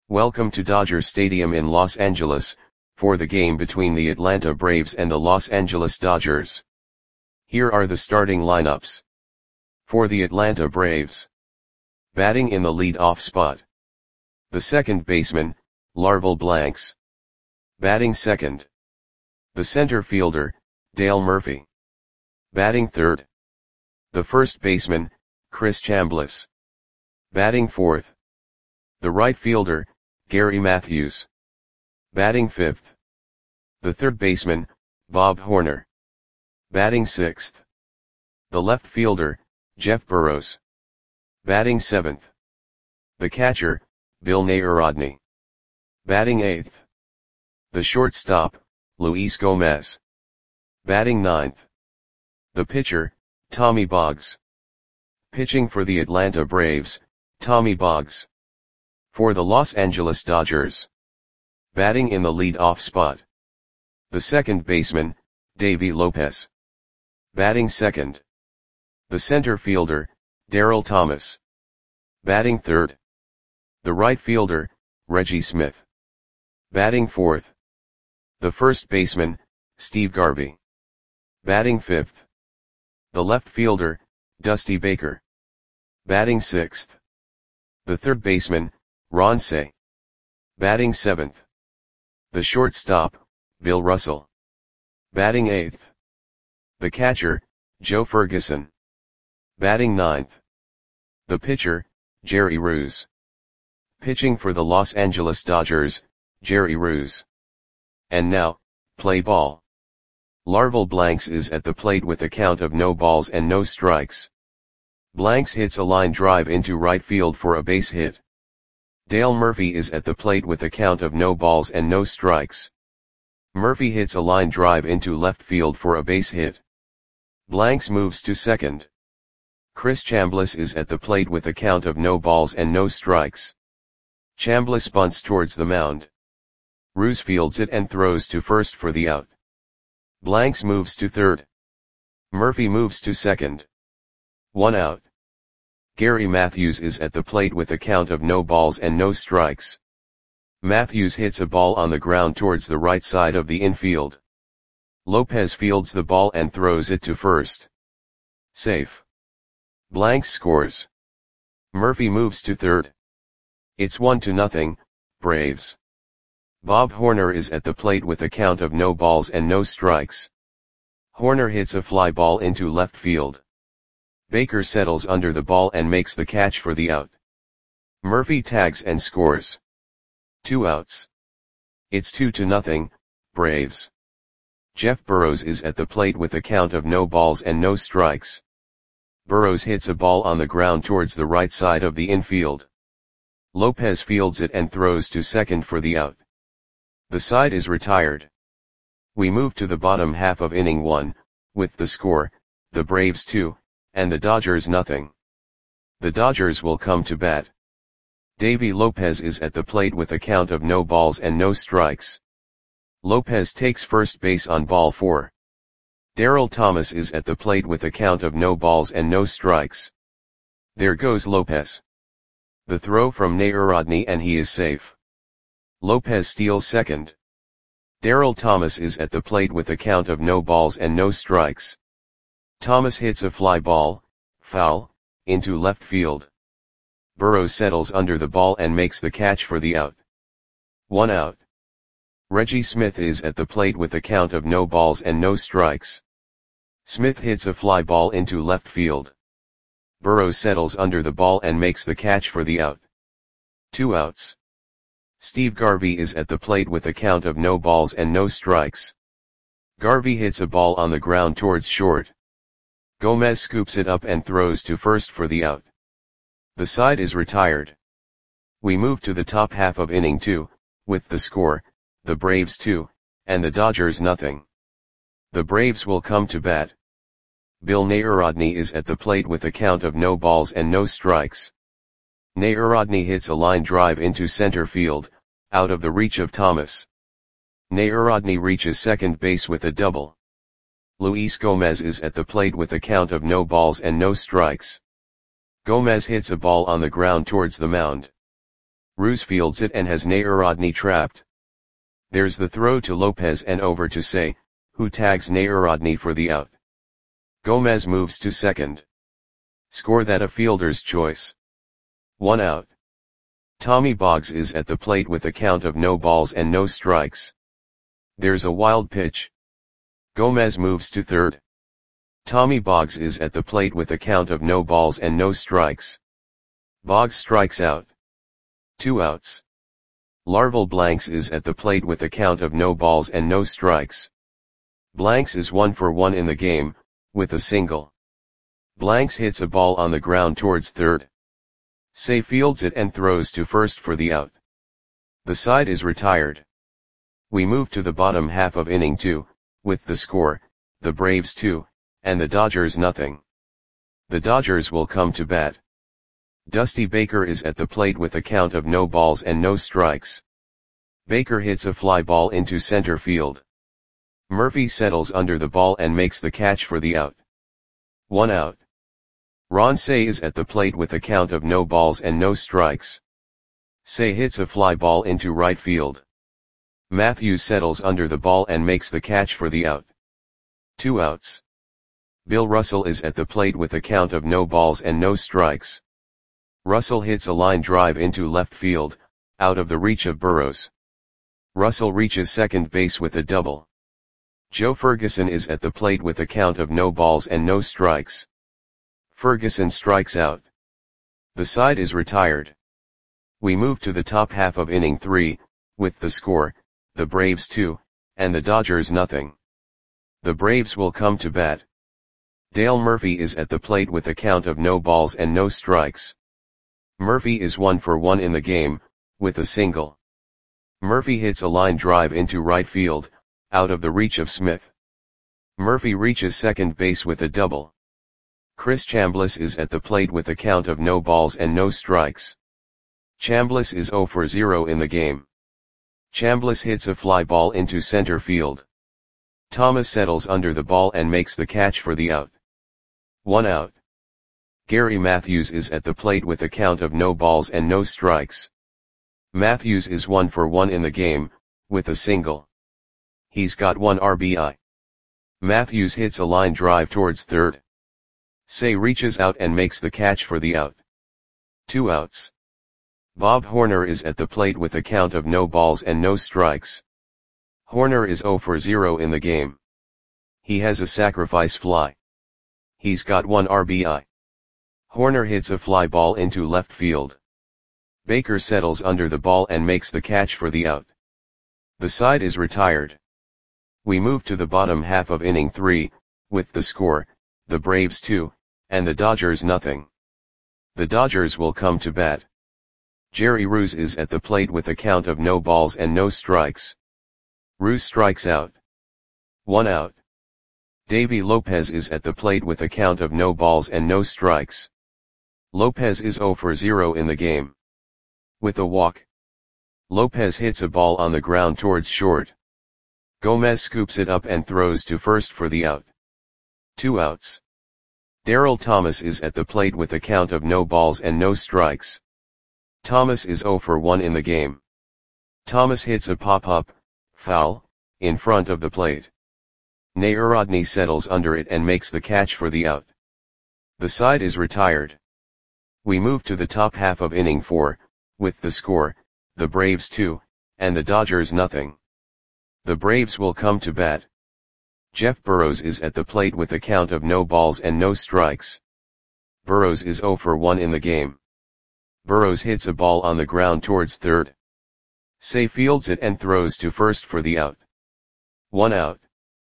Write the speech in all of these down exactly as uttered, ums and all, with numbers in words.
Welcome to Dodger Stadium in Los Angeles, for the game between the Atlanta Braves and the Los Angeles Dodgers. Here are the starting lineups. For the Atlanta Braves. Batting in the lead-off spot. The second baseman, Larval Blanks. Batting second. The center fielder, Dale Murphy. Batting third. The first baseman, Chris Chambliss. Batting fourth. The right fielder, Gary Matthews. Batting fifth. The third baseman, Bob Horner. Batting sixth. The left fielder, Jeff Burroughs. Batting seventh. The catcher, Bill Narodny. Batting eighth. The shortstop, Luis Gomez. Batting ninth. The pitcher, Tommy Boggs. Pitching for the Atlanta Braves, Tommy Boggs. For the Los Angeles Dodgers. Batting in the lead-off spot. The second baseman, Davey Lopez. Batting second. The center fielder, Darryl Thomas. Batting third. The right fielder, Reggie Smith. Batting fourth. The first baseman, Steve Garvey. Batting fifth. The left fielder, Dusty Baker. Batting sixth. The third baseman, Ron Cey. Batting seventh. The shortstop, Bill Russell. Batting eighth. The catcher, Joe Ferguson. Batting ninth. The pitcher, Jerry Ruse. Pitching for the Los Angeles Dodgers, Jerry Ruse. And now, play ball. Larval Blanks is at the plate with a count of no balls and no strikes. Blanks hits a line drive into right field for a base hit. Dale Murphy is at the plate with a count of no balls and no strikes. Murphy hits a line drive into left field for a base hit. Blanks moves to second. Chris Chambliss is at the plate with a count of no balls and no strikes. Chambliss bunts towards the mound. Ruse fields it and throws to first for the out. Blanks moves to third. Murphy moves to second. One out. Gary Matthews is at the plate with a count of no balls and no strikes. Matthews hits a ball on the ground towards the right side of the infield. Lopez fields the ball and throws it to first. Safe. Blanks scores. Murphy moves to third. It's one to nothing, Braves. Bob Horner is at the plate with a count of no balls and no strikes. Horner hits a fly ball into left field. Baker settles under the ball and makes the catch for the out. Murphy tags and scores. Two outs. It's two to nothing, Braves. Jeff Burroughs is at the plate with a count of no balls and no strikes. Burroughs hits a ball on the ground towards the right side of the infield. Lopez fields it and throws to second for the out. The side is retired. We move to the bottom half of inning one, with the score, the Braves two, and the Dodgers nothing. The Dodgers will come to bat. Davey Lopez is at the plate with a count of no balls and no strikes. Lopez takes first base on ball four. Darryl Thomas is at the plate with a count of no balls and no strikes. There goes Lopez. The throw from Narodny and he is safe. Lopez steals second. Darryl Thomas is at the plate with a count of no balls and no strikes. Thomas hits a fly ball, foul, into left field. Burroughs settles under the ball and makes the catch for the out. One out. Reggie Smith is at the plate with a count of no balls and no strikes. Smith hits a fly ball into left field. Burroughs settles under the ball and makes the catch for the out. Two outs. Steve Garvey is at the plate with a count of no balls and no strikes. Garvey hits a ball on the ground towards short. Gomez scoops it up and throws to first for the out. The side is retired. We move to the top half of inning two, with the score, the Braves two, and the Dodgers nothing. The Braves will come to bat. Bill Narodny is at the plate with a count of no balls and no strikes. Narodny hits a line drive into center field, out of the reach of Thomas. Narodny reaches second base with a double. Luis Gomez is at the plate with a count of no balls and no strikes. Gomez hits a ball on the ground towards the mound. Ruse fields it and has Nayarodny trapped. There's the throw to Lopez and over to Say, who tags Nayarodny for the out. Gomez moves to second. Score that a fielder's choice. One out. Tommy Boggs is at the plate with a count of no balls and no strikes. There's a wild pitch. Gomez moves to third. Tommy Boggs is at the plate with a count of no balls and no strikes. Boggs strikes out. Two outs. Larval Blanks is at the plate with a count of no balls and no strikes. Blanks is one for one in the game, with a single. Blanks hits a ball on the ground towards third. Say fields it and throws to first for the out. The side is retired. We move to the bottom half of inning two, with the score, the Braves two, and the Dodgers nothing. The Dodgers will come to bat. Dusty Baker is at the plate with a count of no balls and no strikes. Baker hits a fly ball into center field. Murphy settles under the ball and makes the catch for the out. One out. Ron Say is at the plate with a count of no balls and no strikes. Say hits a fly ball into right field. Matthews settles under the ball and makes the catch for the out. Two outs. Bill Russell is at the plate with a count of no balls and no strikes. Russell hits a line drive into left field, out of the reach of Burrows. Russell reaches second base with a double. Joe Ferguson is at the plate with a count of no balls and no strikes. Ferguson strikes out. The side is retired. We move to the top half of inning three, with the score, the Braves two, and the Dodgers nothing. The Braves will come to bat. Dale Murphy is at the plate with a count of no balls and no strikes. Murphy is one for one in the game, with a single. Murphy hits a line drive into right field, out of the reach of Smith. Murphy reaches second base with a double. Chris Chambliss is at the plate with a count of no balls and no strikes. Chambliss is zero for zero in the game. Chambliss hits a fly ball into center field. Thomas settles under the ball and makes the catch for the out. One out. Gary Matthews is at the plate with a count of no balls and no strikes. Matthews is one for one in the game, with a single. He's got one R B I. Matthews hits a line drive towards third. Say reaches out and makes the catch for the out. Two outs. Bob Horner is at the plate with a count of no balls and no strikes. Horner is zero for zero in the game. He has a sacrifice fly. He's got one R B I. Horner hits a fly ball into left field. Baker settles under the ball and makes the catch for the out. The side is retired. We move to the bottom half of inning three, with the score, the Braves two, and the Dodgers nothing. The Dodgers will come to bat. Jerry Ruse is at the plate with a count of no balls and no strikes. Ruse strikes out. One out. Davy Lopez is at the plate with a count of no balls and no strikes. Lopez is zero for zero in the game. With a walk. Lopez hits a ball on the ground towards short. Gomez scoops it up and throws to first for the out. Two outs. Darryl Thomas is at the plate with a count of no balls and no strikes. Thomas is zero for one in the game. Thomas hits a pop-up, foul, in front of the plate. Nayarodny settles under it and makes the catch for the out. The side is retired. We move to the top half of inning four, with the score, the Braves two, and the Dodgers nothing. The Braves will come to bat. Jeff Burrows is at the plate with a count of no balls and no strikes. Burrows is zero for one in the game. Burrows hits a ball on the ground towards third. Say fields it and throws to first for the out. One out.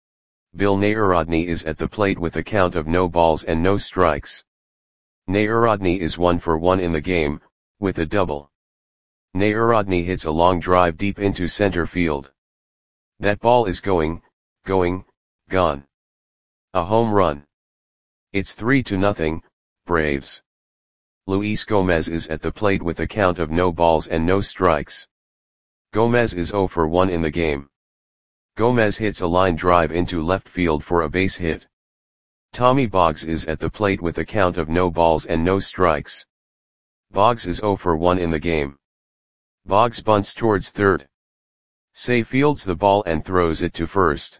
Bill Nayarodny is at the plate with a count of no balls and no strikes. Nayarodny is one for one in the game, with a double. Nayarodny hits a long drive deep into center field. That ball is going, going, gone. A home run. It's three to nothing, Braves. Luis Gomez is at the plate with a count of no balls and no strikes. Gomez is zero for one in the game. Gomez hits a line drive into left field for a base hit. Tommy Boggs is at the plate with a count of no balls and no strikes. Boggs is zero for one in the game. Boggs bunts towards third. Say fields the ball and throws it to first.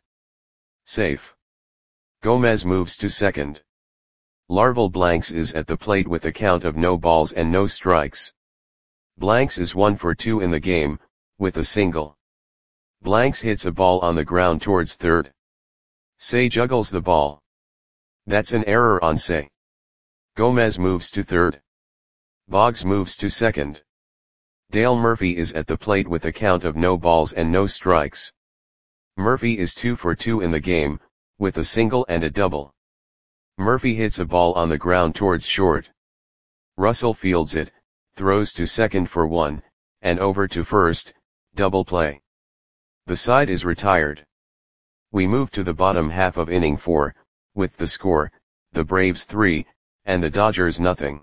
Safe. Gomez moves to second. Larval Blanks is at the plate with a count of no balls and no strikes. Blanks is one for two in the game, with a single. Blanks hits a ball on the ground towards third. Say juggles the ball. That's an error on Say. Gomez moves to third. Boggs moves to second. Dale Murphy is at the plate with a count of no balls and no strikes. Murphy is two for two in the game, with a single and a double. Murphy hits a ball on the ground towards short. Russell fields it, throws to second for one, and over to first, double play. The side is retired. We move to the bottom half of inning four, with the score, the Braves three, and the Dodgers nothing.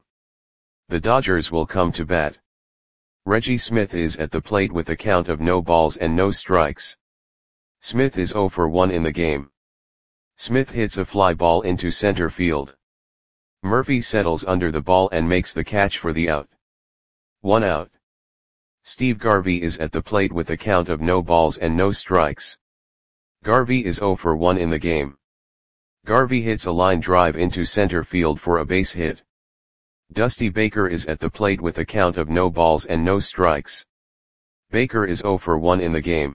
The Dodgers will come to bat. Reggie Smith is at the plate with a count of no balls and no strikes. Smith is zero for one in the game. Smith hits a fly ball into center field. Murphy settles under the ball and makes the catch for the out. One out. Steve Garvey is at the plate with a count of no balls and no strikes. Garvey is zero for one in the game. Garvey hits a line drive into center field for a base hit. Dusty Baker is at the plate with a count of no balls and no strikes. Baker is zero for one in the game.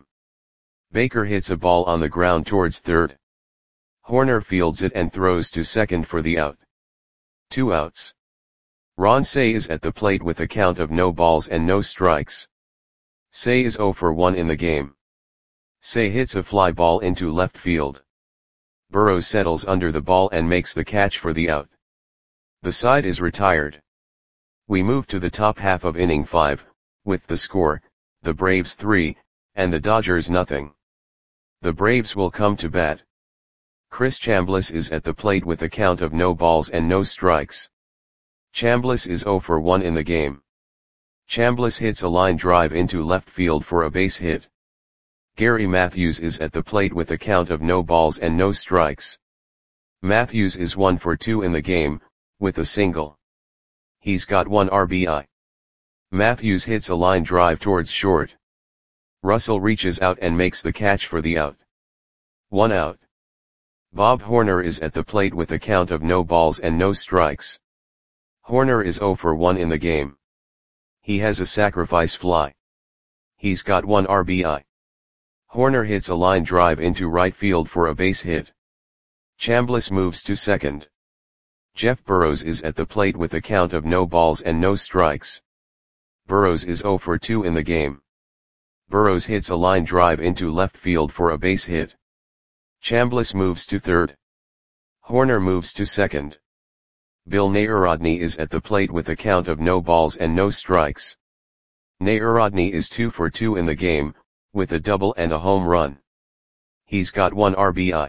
Baker hits a ball on the ground towards third. Horner fields it and throws to second for the out. Two outs. Ron Cey is at the plate with a count of no balls and no strikes. Cey is zero for one in the game. Cey hits a fly ball into left field. Burrows settles under the ball and makes the catch for the out. The side is retired. We move to the top half of inning five, with the score, the Braves three, and the Dodgers nothing. The Braves will come to bat. Chris Chambliss is at the plate with a count of no balls and no strikes. Chambliss is zero for one in the game. Chambliss hits a line drive into left field for a base hit. Gary Matthews is at the plate with a count of no balls and no strikes. Matthews is one for two in the game, with a single. He's got one R B I. Matthews hits a line drive towards short. Russell reaches out and makes the catch for the out. One out. Bob Horner is at the plate with a count of no balls and no strikes. Horner is zero for one in the game. He has a sacrifice fly. He's got one R B I. Horner hits a line drive into right field for a base hit. Chambliss moves to second. Jeff Burrows is at the plate with a count of no balls and no strikes. Burrows is zero for two in the game. Burrows hits a line drive into left field for a base hit. Chambliss moves to third. Horner moves to second. Bill Narodny is at the plate with a count of no balls and no strikes. Narodny is two for two in the game, with a double and a home run. He's got one R B I.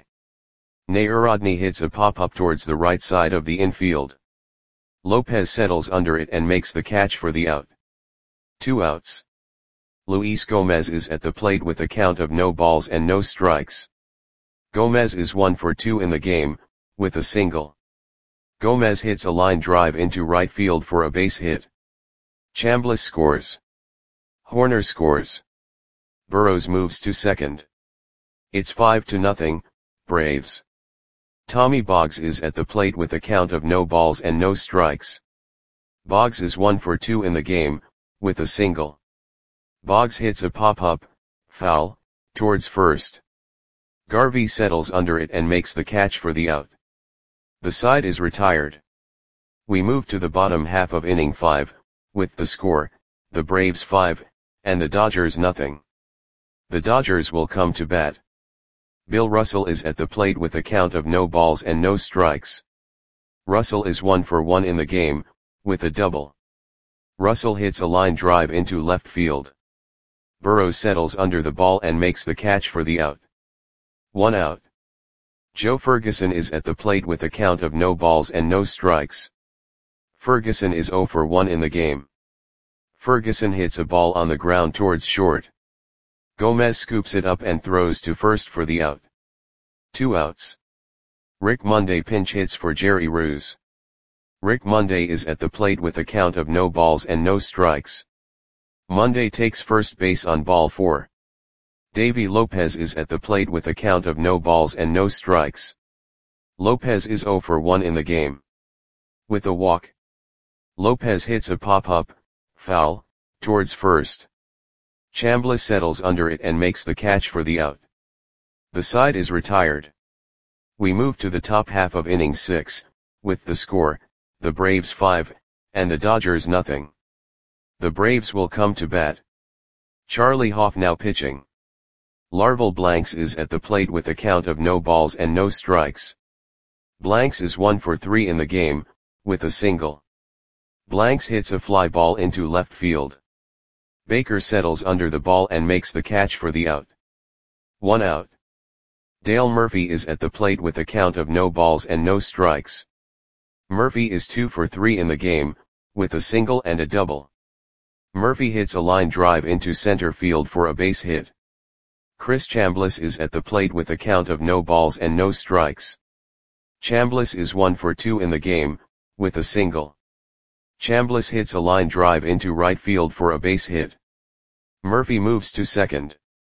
Narodny hits a pop-up towards the right side of the infield. Lopez settles under it and makes the catch for the out. Two outs. Luis Gomez is at the plate with a count of no balls and no strikes. Gomez is one for two in the game, with a single. Gomez hits a line drive into right field for a base hit. Chambliss scores. Horner scores. Burrows moves to second. It's five to nothing, Braves. Tommy Boggs is at the plate with a count of no balls and no strikes. Boggs is one for two in the game, with a single. Boggs hits a pop-up, foul, towards first. Garvey settles under it and makes the catch for the out. The side is retired. We move to the bottom half of inning five, with the score, the Braves five, and the Dodgers nothing. The Dodgers will come to bat. Bill Russell is at the plate with a count of no balls and no strikes. Russell is one for one in the game, with a double. Russell hits a line drive into left field. Burrows settles under the ball and makes the catch for the out. One out. Joe Ferguson is at the plate with a count of no balls and no strikes. Ferguson is zero for one in the game. Ferguson hits a ball on the ground towards short. Gomez scoops it up and throws to first for the out. Two outs. Rick Monday pinch hits for Jerry Ruse. Rick Monday is at the plate with a count of no balls and no strikes. Monday takes first base on ball four. Davy Lopez is at the plate with a count of no balls and no strikes. Lopez is zero for one in the game. With a walk, Lopez hits a pop-up, foul, towards first. Chambliss settles under it and makes the catch for the out. The side is retired. We move to the top half of inning six, with the score, the Braves five, and the Dodgers nothing. The Braves will come to bat. Charlie Hoff now pitching. Larval Blanks is at the plate with a count of no balls and no strikes. Blanks is one for three in the game, with a single. Blanks hits a fly ball into left field. Baker settles under the ball and makes the catch for the out. One out. Dale Murphy is at the plate with a count of no balls and no strikes. Murphy is two for three in the game, with a single and a double. Murphy hits a line drive into center field for a base hit. Chris Chambliss is at the plate with a count of no balls and no strikes. Chambliss is one for two in the game, with a single. Chambliss hits a line drive into right field for a base hit. Murphy moves to second.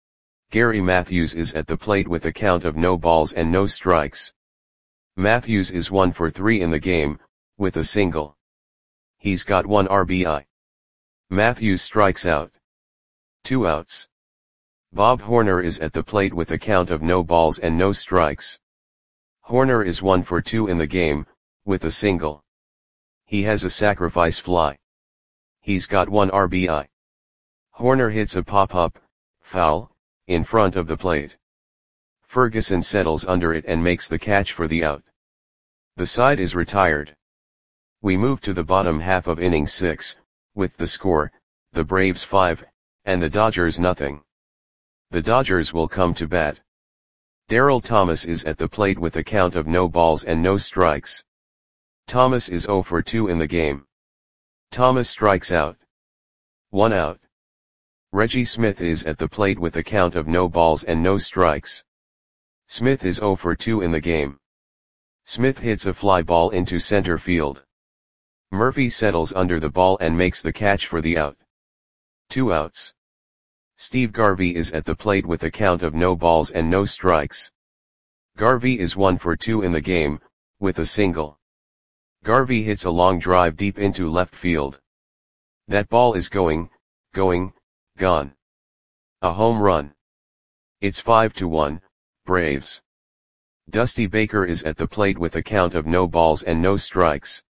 Gary Matthews is at the plate with a count of no balls and no strikes. Matthews is one for three in the game, with a single. He's got one R B I. Matthews strikes out. Two outs. Bob Horner is at the plate with a count of no balls and no strikes. Horner is one for two in the game, with a single. He has a sacrifice fly. He's got one R B I. Horner hits a pop-up, foul, in front of the plate. Ferguson settles under it and makes the catch for the out. The side is retired. We move to the bottom half of inning six, with the score, the Braves five, and the Dodgers nothing. The Dodgers will come to bat. Darrell Thomas is at the plate with a count of no balls and no strikes. Thomas is zero for two in the game. Thomas strikes out. One out. Reggie Smith is at the plate with a count of no balls and no strikes. Smith is zero for two in the game. Smith hits a fly ball into center field. Murphy settles under the ball and makes the catch for the out. Two outs. Steve Garvey is at the plate with a count of no balls and no strikes. Garvey is one for two in the game, with a single. Garvey hits a long drive deep into left field. That ball is going, going, gone. A home run. It's five to one, Braves. Dusty Baker is at the plate with a count of no balls and no strikes.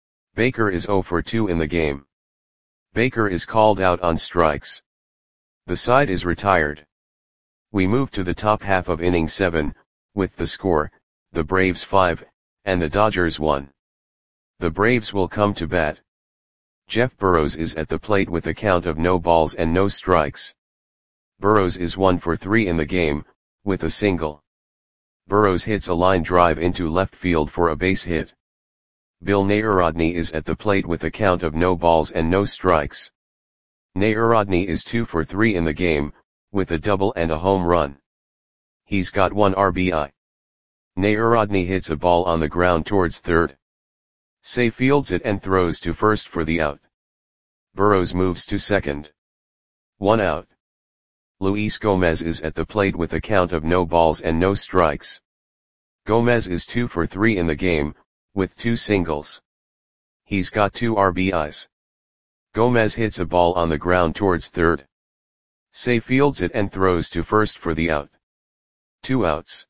Baker is zero for two in the game. Baker is called out on strikes. The side is retired. We move to the top half of inning seven, with the score, the Braves five, and the Dodgers one. The Braves will come to bat. Jeff Burrows is at the plate with a count of no balls and no strikes. Burrows is one for three in the game, with a single. Burrows hits a line drive into left field for a base hit. Bill Narodny is at the plate with a count of no balls and no strikes. Narodny is two for three in the game, with a double and a home run. He's got one R B I. Narodny hits a ball on the ground towards third. Say fields it and throws to first for the out. Burrows moves to second. One out. Luis Gomez is at the plate with a count of no balls and no strikes. Gomez is two for three in the game, with two singles. He's got two R B Is. Gomez hits a ball on the ground towards third. Say fields it and throws to first for the out. Two outs.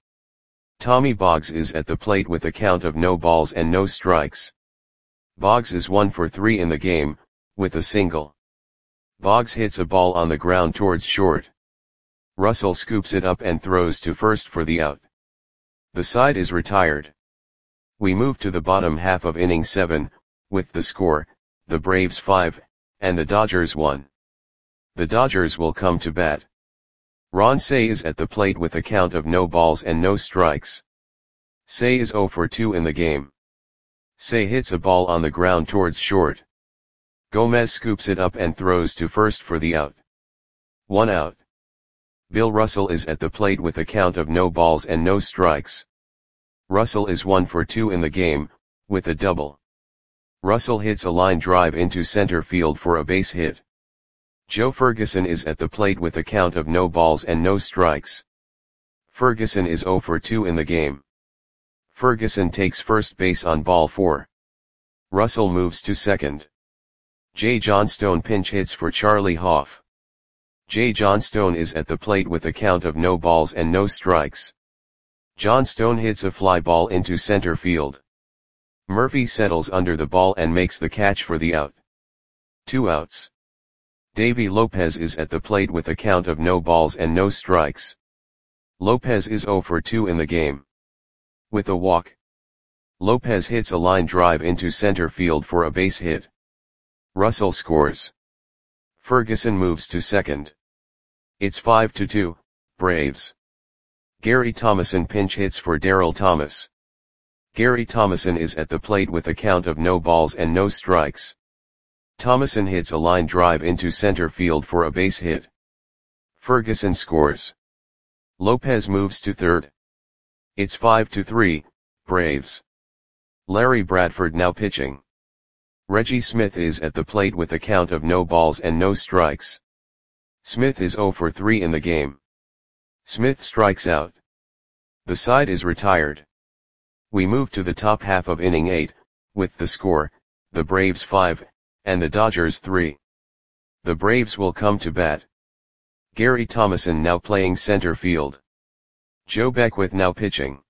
Tommy Boggs is at the plate with a count of no balls and no strikes. Boggs is one for three in the game, with a single. Boggs hits a ball on the ground towards short. Russell scoops it up and throws to first for the out. The side is retired. We move to the bottom half of inning seven, with the score, the Braves five, and the Dodgers one. The Dodgers will come to bat. Ron Cey is at the plate with a count of no balls and no strikes. Cey is zero for two in the game. Cey hits a ball on the ground towards short. Gomez scoops it up and throws to first for the out. One out. Bill Russell is at the plate with a count of no balls and no strikes. Russell is one for two in the game, with a double. Russell hits a line drive into center field for a base hit. Joe Ferguson is at the plate with a count of no balls and no strikes. Ferguson is zero for two in the game. Ferguson takes first base on ball four. Russell moves to second. Jay Johnstone pinch hits for Charlie Hoff. Jay Johnstone is at the plate with a count of no balls and no strikes. Johnstone hits a fly ball into center field. Murphy settles under the ball and makes the catch for the out. Two outs. Davy Lopez is at the plate with a count of no balls and no strikes. Lopez is zero for two in the game. With a walk, Lopez hits a line drive into center field for a base hit. Russell scores. Ferguson moves to second. It's five to two, Braves. Gary Thomason pinch hits for Darryl Thomas. Gary Thomason is at the plate with a count of no balls and no strikes. Thomason hits a line drive into center field for a base hit. Ferguson scores. Lopez moves to third. It's five to three, Braves. Larry Bradford now pitching. Reggie Smith is at the plate with a count of no balls and no strikes. Smith is zero for three in the game. Smith strikes out. The side is retired. We move to the top half of inning eight, with the score, the Braves five, and the Dodgers three. The Braves will come to bat. Gary Thomason now playing center field. Joe Beckwith now pitching.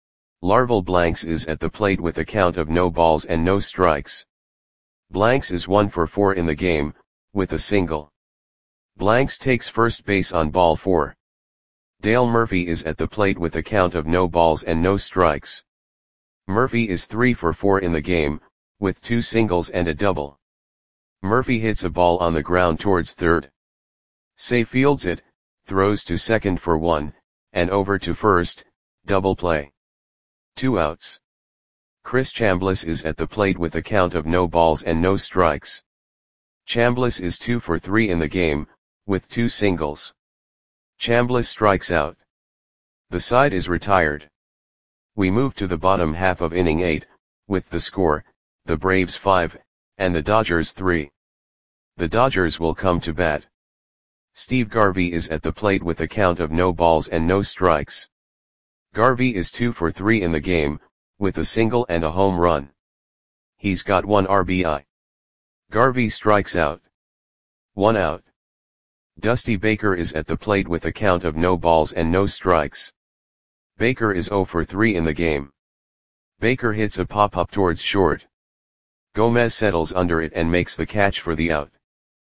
Larval Blanks is at the plate with a count of no balls and no strikes. Blanks is one for four in the game, with a single. Blanks takes first base on ball four. Dale Murphy is at the plate with a count of no balls and no strikes. Murphy is three for four in the game, with two singles and a double. Murphy hits a ball on the ground towards third. Say fields it, throws to second for one, and over to first, double play. Two outs. Chris Chambliss is at the plate with a count of no balls and no strikes. Chambliss is two for three in the game, with two singles. Chambliss strikes out. The side is retired. We move to the bottom half of inning eight, with the score, the Braves five, and the Dodgers three. The Dodgers will come to bat. Steve Garvey is at the plate with a count of no balls and no strikes. Garvey is two for three in the game, with a single and a home run. He's got one R B I. Garvey strikes out. One out. Dusty Baker is at the plate with a count of no balls and no strikes. Baker is zero for three in the game. Baker hits a pop-up towards short. Gomez settles under it and makes the catch for the out.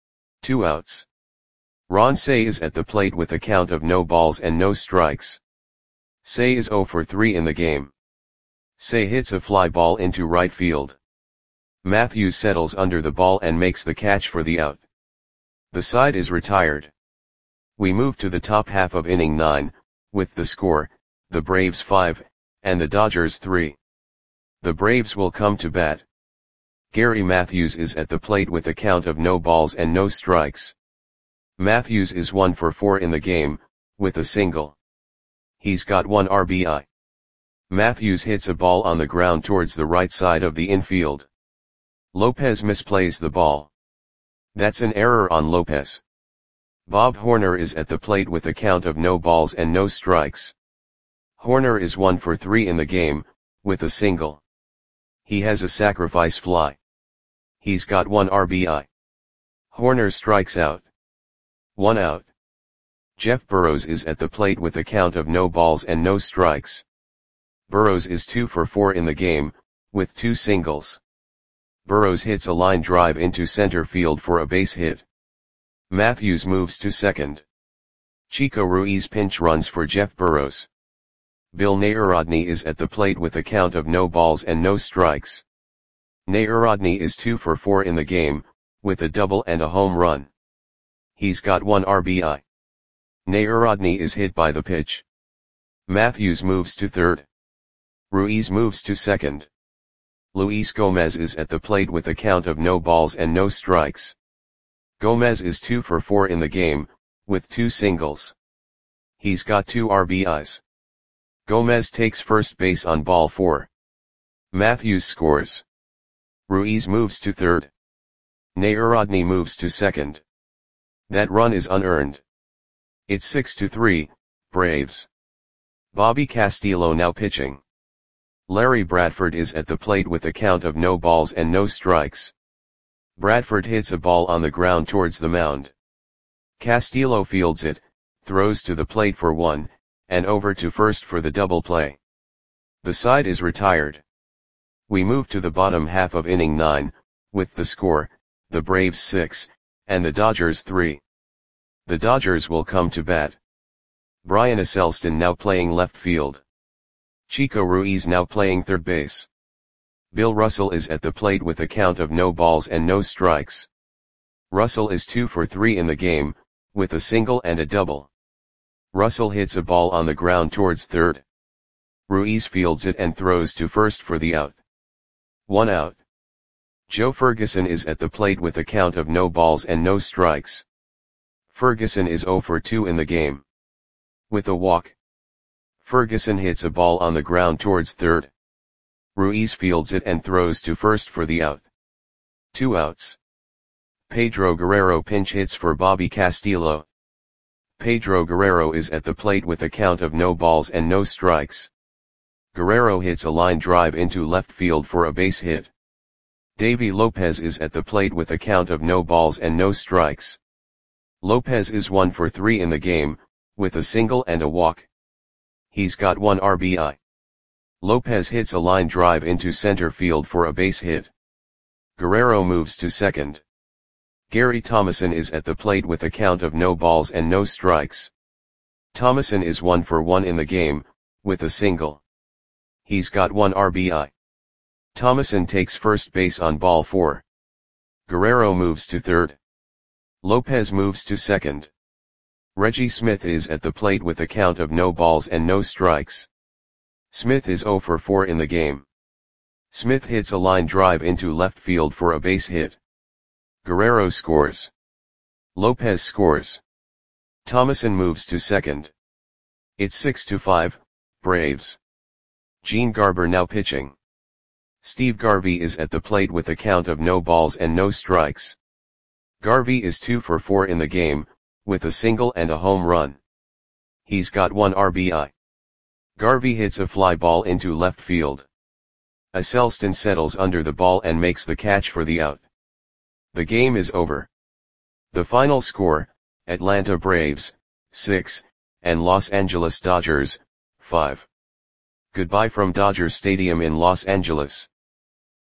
Two outs. Ron Cey is at the plate with a count of no balls and no strikes. Cey is zero for three in the game. Cey hits a fly ball into right field. Matthews settles under the ball and makes the catch for the out. The side is retired. We move to the top half of inning nine, with the score, the Braves five, and the Dodgers three. The Braves will come to bat. Gary Matthews is at the plate with a count of no balls and no strikes. Matthews is one for four in the game, with a single. He's got one R B I. Matthews hits a ball on the ground towards the right side of the infield. Lopez misplays the ball. That's an error on Lopez. Bob Horner is at the plate with a count of no balls and no strikes. Horner is one for three in the game, with a single. He has a sacrifice fly. He's got one R B I. Horner strikes out. One out. Jeff Burrows is at the plate with a count of no balls and no strikes. Burrows is two for four in the game, with two singles. Burrows hits a line drive into center field for a base hit. Matthews moves to second. Chico Ruiz pinch runs for Jeff Burrows. Bill Narodny is at the plate with a count of no balls and no strikes. Narodny is two for four in the game, with a double and a home run. He's got one R B I. Narodny is hit by the pitch. Matthews moves to third. Ruiz moves to second. Luis Gomez is at the plate with a count of no balls and no strikes. Gomez is two for four in the game, with two singles. He's got two R B Is. Gomez takes first base on ball four. Matthews scores. Ruiz moves to third. Narodny moves to second. That run is unearned. It's six to three, Braves. Bobby Castillo now pitching. Larry Bradford is at the plate with a count of no balls and no strikes. Bradford hits a ball on the ground towards the mound. Castillo fields it, throws to the plate for one, and over to first for the double play. The side is retired. We move to the bottom half of inning nine, with the score, the Braves six, and the Dodgers three. The Dodgers will come to bat. Brian Esselstyn now playing left field. Chico Ruiz now playing third base. Bill Russell is at the plate with a count of no balls and no strikes. Russell is two for three in the game, with a single and a double. Russell hits a ball on the ground towards third. Ruiz fields it and throws to first for the out. One out. Joe Ferguson is at the plate with a count of no balls and no strikes. Ferguson is zero for two in the game. With a walk. Ferguson hits a ball on the ground towards third. Ruiz fields it and throws to first for the out. Two outs. Pedro Guerrero pinch hits for Bobby Castillo. Pedro Guerrero is at the plate with a count of no balls and no strikes. Guerrero hits a line drive into left field for a base hit. Davy Lopez is at the plate with a count of no balls and no strikes. Lopez is one for three in the game, with a single and a walk. He's got one R B I. Lopez hits a line drive into center field for a base hit. Guerrero moves to second. Gary Thomason is at the plate with a count of no balls and no strikes. Thomason is one for one in the game, with a single. He's got one R B I. Thomason takes first base on ball four. Guerrero moves to third. Lopez moves to second. Reggie Smith is at the plate with a count of no balls and no strikes. Smith is zero for four in the game. Smith hits a line drive into left field for a base hit. Guerrero scores. Lopez scores. Thomason moves to second. It's six to five, Braves. Gene Garber now pitching. Steve Garvey is at the plate with a count of no balls and no strikes. Garvey is two for four in the game, with a single and a home run. He's got one R B I. Garvey hits a fly ball into left field. Esselstyn settles under the ball and makes the catch for the out. The game is over. The final score, Atlanta Braves, six, and Los Angeles Dodgers, five. Goodbye from Dodger Stadium in Los Angeles.